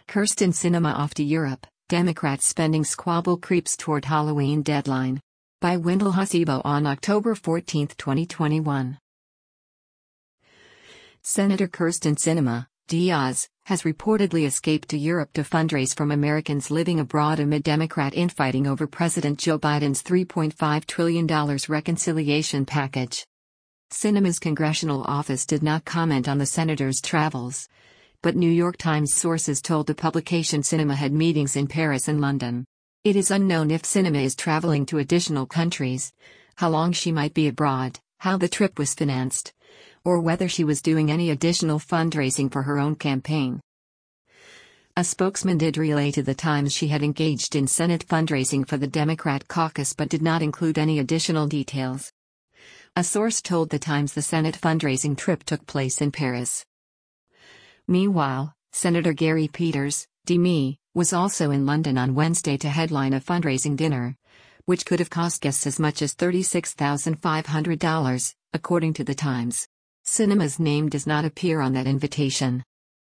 Kyrsten Sinema off to Europe, Democrats spending squabble creeps toward Halloween deadline. By Wendell Hasibo on October 14, 2021. Senator Kyrsten Sinema, Diaz, has reportedly escaped to Europe to fundraise from Americans living abroad amid Democrat infighting over President Joe Biden's $3.5 trillion reconciliation package. Sinema's congressional office did not comment on the senator's travels, but New York Times sources told the publication Sinema had meetings in Paris and London. It is unknown if Sinema is traveling to additional countries, how long she might be abroad, how the trip was financed, or whether she was doing any additional fundraising for her own campaign. A spokesman did relay to the Times she had engaged in Senate fundraising for the Democrat caucus but did not include any additional details. A source told the Times the Senate fundraising trip took place in Paris. Meanwhile, Senator Gary Peters, DME, was also in London on Wednesday to headline a fundraising dinner, which could have cost guests as much as $36,500, according to the Times. Sinema's name does not appear on that invitation.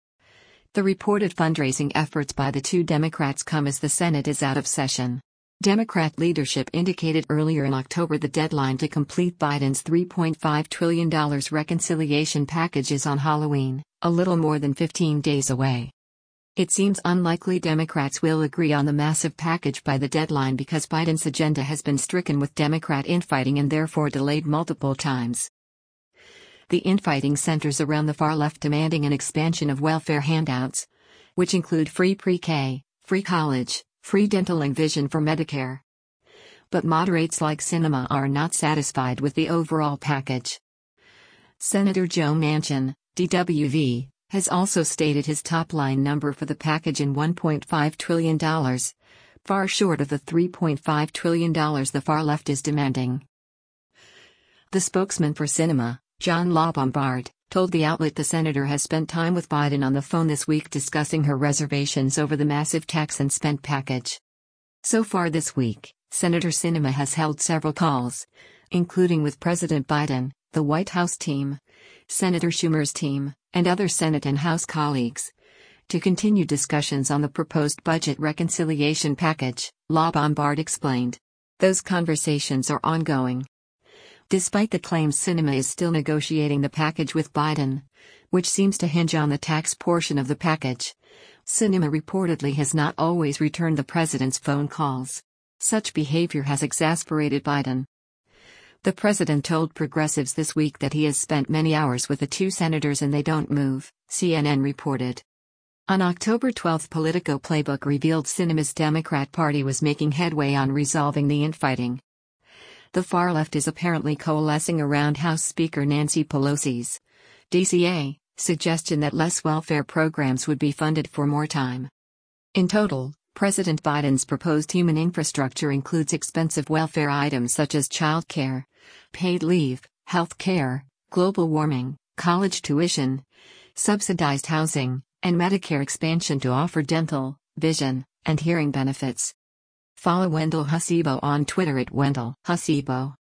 The reported fundraising efforts by the two Democrats come as the Senate is out of session. Democrat leadership indicated earlier in October the deadline to complete Biden's $3.5 trillion reconciliation package is on Halloween, a little more than 15 days away. It seems unlikely Democrats will agree on the massive package by the deadline because Biden's agenda has been stricken with Democrat infighting and therefore delayed multiple times. The infighting centers around the far left demanding an expansion of welfare handouts, which include free pre-K, free college, free dental and vision for Medicare. But moderates like Sinema are not satisfied with the overall package. Senator Joe Manchin, DWV, has also stated his top-line number for the package in $1.5 trillion, far short of the $3.5 trillion the far left is demanding. The spokesman for Sinema, John LaBombard, told the outlet the senator has spent time with Biden on the phone this week discussing her reservations over the massive tax and spend package. So far this week, Senator Sinema has held several calls, including with President Biden, the White House team, Senator Schumer's team, and other Senate and House colleagues, to continue discussions on the proposed budget reconciliation package, LaBombard explained. Those conversations are ongoing. Despite the claims Sinema is still negotiating the package with Biden, which seems to hinge on the tax portion of the package, Sinema reportedly has not always returned the president's phone calls. Such behavior has exasperated Biden. The president told progressives this week that he has spent many hours with the two senators and they don't move, CNN reported. On October 12, Politico Playbook revealed Sinema's Democrat Party was making headway on resolving the infighting. The far left is apparently coalescing around House Speaker Nancy Pelosi's DCA suggestion that less welfare programs would be funded for more time. In total, President Biden's proposed human infrastructure includes expensive welfare items such as child care, paid leave, health care, global warming, college tuition, subsidized housing, and Medicare expansion to offer dental, vision, and hearing benefits. Follow Wendell Hasibo on Twitter @WendellHasibo.